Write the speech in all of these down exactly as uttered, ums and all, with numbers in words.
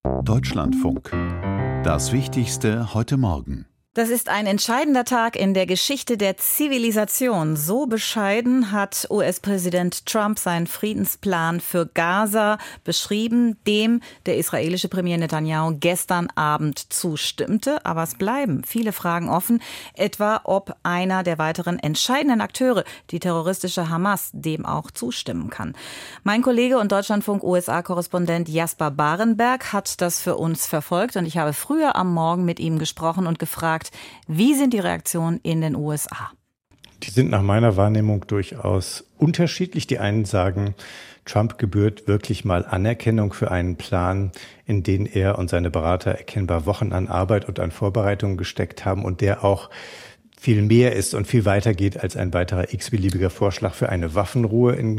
Deutschlandfunk. Das Wichtigste heute Morgen. Das ist ein entscheidender Tag in der Geschichte der Zivilisation. So bescheiden hat U S-Präsident Trump seinen Friedensplan für Gaza beschrieben, dem der israelische Premier Netanyahu gestern Abend zustimmte. Aber es bleiben viele Fragen offen, etwa ob einer der weiteren entscheidenden Akteure, die terroristische Hamas, dem auch zustimmen kann. Mein Kollege und Deutschlandfunk-U S A-Korrespondent Jasper Barenberg hat das für uns verfolgt und ich habe früher am Morgen mit ihm gesprochen und gefragt, wie sind die Reaktionen in den U S A? Die sind nach meiner Wahrnehmung durchaus unterschiedlich. Die einen sagen, Trump gebührt wirklich mal Anerkennung für einen Plan, in den er und seine Berater erkennbar Wochen an Arbeit und an Vorbereitungen gesteckt haben und der auch viel mehr ist und viel weiter geht als ein weiterer x-beliebiger Vorschlag für eine Waffenruhe in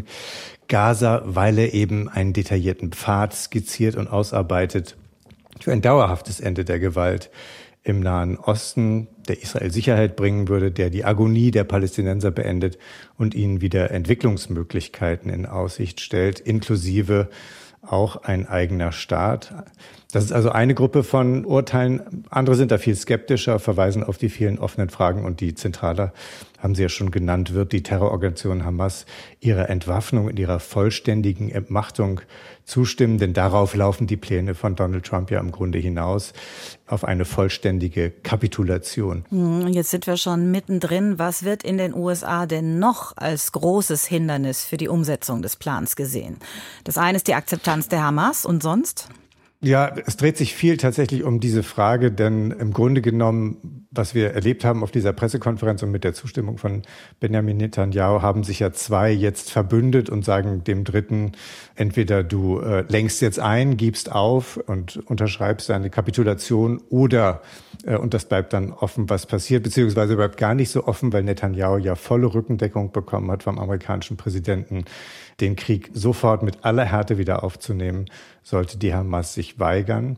Gaza, weil er eben einen detaillierten Pfad skizziert und ausarbeitet für ein dauerhaftes Ende der Gewalt im Nahen Osten, der Israel Sicherheit bringen würde, der die Agonie der Palästinenser beendet und ihnen wieder Entwicklungsmöglichkeiten in Aussicht stellt, inklusive auch ein eigener Staat. Das ist also eine Gruppe von Urteilen. Andere sind da viel skeptischer, verweisen auf die vielen offenen Fragen. Und die zentraler, haben Sie ja schon genannt, wird die Terrororganisation Hamas ihrer Entwaffnung und ihrer vollständigen Entmachtung zustimmen. Denn darauf laufen die Pläne von Donald Trump ja im Grunde hinaus, auf eine vollständige Kapitulation. Jetzt sind wir schon mittendrin. Was wird in den U S A denn noch als großes Hindernis für die Umsetzung des Plans gesehen? Das eine ist die Akzeptanz der Hamas und sonst? Ja, es dreht sich viel tatsächlich um diese Frage, denn im Grunde genommen, was wir erlebt haben auf dieser Pressekonferenz und mit der Zustimmung von Benjamin Netanyahu, haben sich ja zwei jetzt verbündet und sagen dem Dritten, entweder du äh, lenkst jetzt ein, gibst auf und unterschreibst deine Kapitulation oder, äh, und das bleibt dann offen, was passiert, beziehungsweise bleibt gar nicht so offen, weil Netanyahu ja volle Rückendeckung bekommen hat vom amerikanischen Präsidenten, den Krieg sofort mit aller Härte wieder aufzunehmen, sollte die Hamas sich weigern.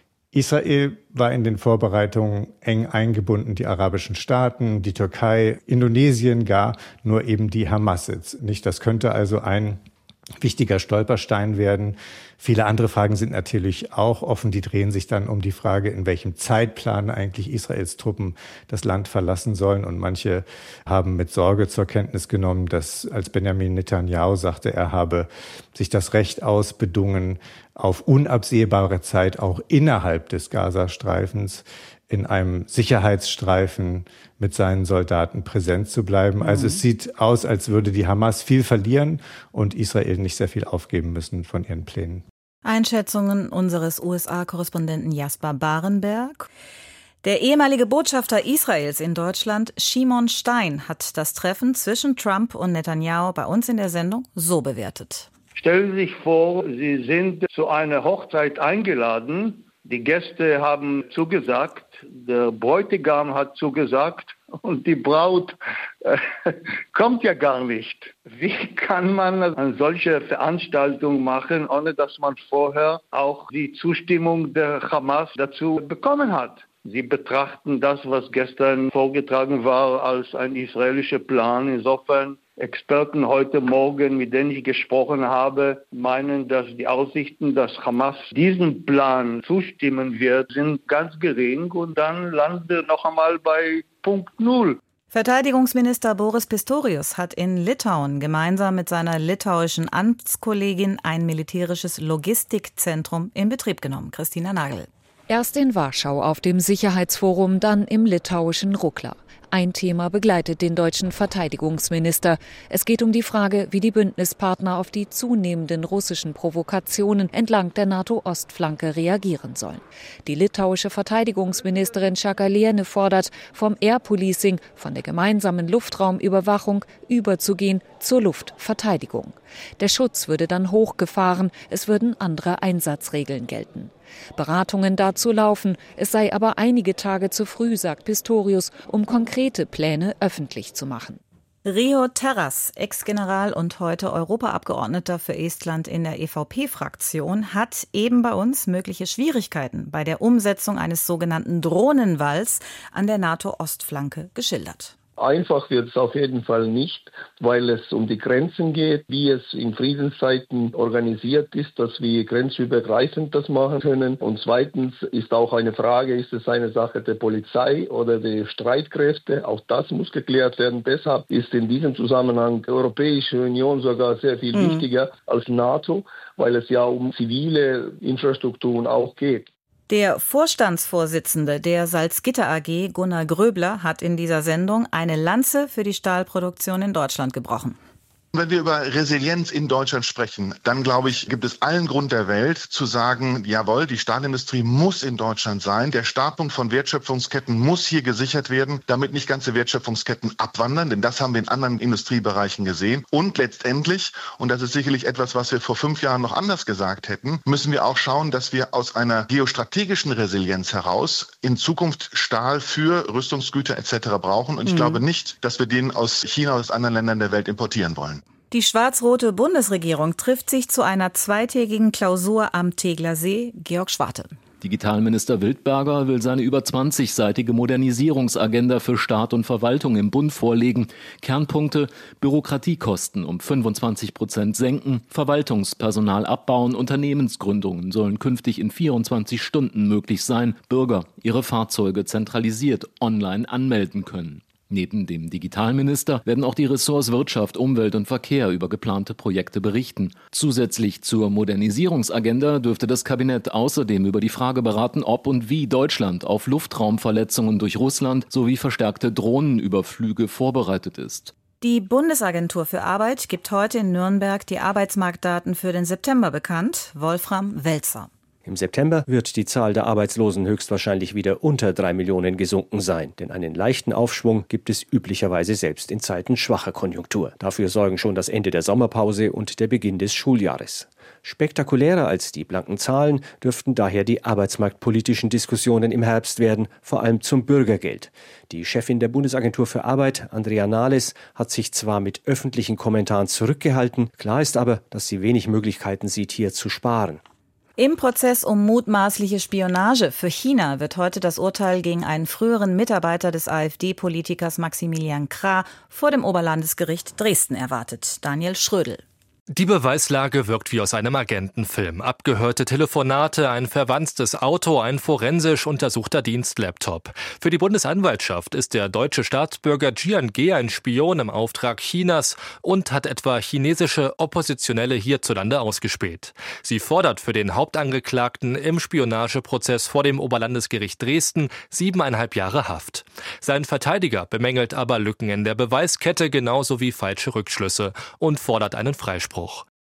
Israel war in den Vorbereitungen eng eingebunden, die arabischen Staaten, die Türkei, Indonesien gar, nur eben die Hamas jetzt nicht. Das könnte also ein wichtiger Stolperstein werden. Viele andere Fragen sind natürlich auch offen. Die drehen sich dann um die Frage, in welchem Zeitplan eigentlich Israels Truppen das Land verlassen sollen. Und manche haben mit Sorge zur Kenntnis genommen, dass als Benjamin Netanyahu sagte, er habe sich das Recht ausbedungen, auf unabsehbare Zeit auch innerhalb des Gazastreifens in einem Sicherheitsstreifen mit seinen Soldaten präsent zu bleiben. Mhm. Also es sieht aus, als würde die Hamas viel verlieren und Israel nicht sehr viel aufgeben müssen von ihren Plänen. Einschätzungen unseres U S A-Korrespondenten Jasper Barenberg. Der ehemalige Botschafter Israels in Deutschland, Shimon Stein, hat das Treffen zwischen Trump und Netanyahu bei uns in der Sendung so bewertet. Stellen Sie sich vor, Sie sind zu einer Hochzeit eingeladen. Die Gäste haben zugesagt, der Bräutigam hat zugesagt und die Braut äh, kommt ja gar nicht. Wie kann man eine solche Veranstaltung machen, ohne dass man vorher auch die Zustimmung der Hamas dazu bekommen hat? Sie betrachten das, was gestern vorgetragen war, als ein israelischer Plan. Insofern Experten heute Morgen, mit denen ich gesprochen habe, meinen, dass die Aussichten, dass Hamas diesem Plan zustimmen wird, sind ganz gering und dann landet er noch einmal bei Punkt Null. Verteidigungsminister Boris Pistorius hat in Litauen gemeinsam mit seiner litauischen Amtskollegin ein militärisches Logistikzentrum in Betrieb genommen. Christina Nagel. Erst in Warschau auf dem Sicherheitsforum, dann im litauischen Rukla. Ein Thema begleitet den deutschen Verteidigungsminister. Es geht um die Frage, wie die Bündnispartner auf die zunehmenden russischen Provokationen entlang der NATO-Ostflanke reagieren sollen. Die litauische Verteidigungsministerin Šakalienė fordert, vom Air Policing, von der gemeinsamen Luftraumüberwachung überzugehen zur Luftverteidigung. Der Schutz würde dann hochgefahren, es würden andere Einsatzregeln gelten. Beratungen dazu laufen, es sei aber einige Tage zu früh, sagt Pistorius, um konkrete Pläne öffentlich zu machen. Rio Terras, Ex-General und heute Europaabgeordneter für Estland in der E V P-Fraktion, hat eben bei uns mögliche Schwierigkeiten bei der Umsetzung eines sogenannten Drohnenwalls an der NATO-Ostflanke geschildert. Einfach wird es auf jeden Fall nicht, weil es um die Grenzen geht, wie es in Friedenszeiten organisiert ist, dass wir grenzübergreifend das machen können. Und zweitens ist auch eine Frage, ist es eine Sache der Polizei oder der Streitkräfte? Auch das muss geklärt werden. Deshalb ist in diesem Zusammenhang die Europäische Union sogar sehr viel mhm. wichtiger als NATO, weil es ja um zivile Infrastrukturen auch geht. Der Vorstandsvorsitzende der Salzgitter A G, Gunnar Gröbler, hat in dieser Sendung eine Lanze für die Stahlproduktion in Deutschland gebrochen. Wenn wir über Resilienz in Deutschland sprechen, dann glaube ich, gibt es allen Grund der Welt zu sagen, jawohl, die Stahlindustrie muss in Deutschland sein. Der Startpunkt von Wertschöpfungsketten muss hier gesichert werden, damit nicht ganze Wertschöpfungsketten abwandern, denn das haben wir in anderen Industriebereichen gesehen. Und letztendlich, und das ist sicherlich etwas, was wir vor fünf Jahren noch anders gesagt hätten, müssen wir auch schauen, dass wir aus einer geostrategischen Resilienz heraus in Zukunft Stahl für Rüstungsgüter et cetera brauchen. Und ich mhm. glaube nicht, dass wir den aus China oder aus anderen Ländern der Welt importieren wollen. Die schwarz-rote Bundesregierung trifft sich zu einer zweitägigen Klausur am Tegeler See. Georg Schwarte. Digitalminister Wildberger will seine über zwanzigseitige Modernisierungsagenda für Staat und Verwaltung im Bund vorlegen. Kernpunkte: Bürokratiekosten um fünfundzwanzig Prozent senken, Verwaltungspersonal abbauen, Unternehmensgründungen sollen künftig in vierundzwanzig Stunden möglich sein, Bürger ihre Fahrzeuge zentralisiert online anmelden können. Neben dem Digitalminister werden auch die Ressorts Wirtschaft, Umwelt und Verkehr über geplante Projekte berichten. Zusätzlich zur Modernisierungsagenda dürfte das Kabinett außerdem über die Frage beraten, ob und wie Deutschland auf Luftraumverletzungen durch Russland sowie verstärkte Drohnenüberflüge vorbereitet ist. Die Bundesagentur für Arbeit gibt heute in Nürnberg die Arbeitsmarktdaten für den September bekannt. Wolfram Welzer. Im September wird die Zahl der Arbeitslosen höchstwahrscheinlich wieder unter drei Millionen gesunken sein. Denn einen leichten Aufschwung gibt es üblicherweise selbst in Zeiten schwacher Konjunktur. Dafür sorgen schon das Ende der Sommerpause und der Beginn des Schuljahres. Spektakulärer als die blanken Zahlen dürften daher die arbeitsmarktpolitischen Diskussionen im Herbst werden, vor allem zum Bürgergeld. Die Chefin der Bundesagentur für Arbeit, Andrea Nahles, hat sich zwar mit öffentlichen Kommentaren zurückgehalten, klar ist aber, dass sie wenig Möglichkeiten sieht, hier zu sparen. Im Prozess um mutmaßliche Spionage für China wird heute das Urteil gegen einen früheren Mitarbeiter des AfD-Politikers Maximilian Krah vor dem Oberlandesgericht Dresden erwartet. Daniel Schrödel. Die Beweislage wirkt wie aus einem Agentenfilm. Abgehörte Telefonate, ein verwanstes Auto, ein forensisch untersuchter Dienstlaptop. Für die Bundesanwaltschaft ist der deutsche Staatsbürger Jian Ge ein Spion im Auftrag Chinas und hat etwa chinesische Oppositionelle hierzulande ausgespäht. Sie fordert für den Hauptangeklagten im Spionageprozess vor dem Oberlandesgericht Dresden siebeneinhalb Jahre Haft. Sein Verteidiger bemängelt aber Lücken in der Beweiskette genauso wie falsche Rückschlüsse und fordert einen Freispruch.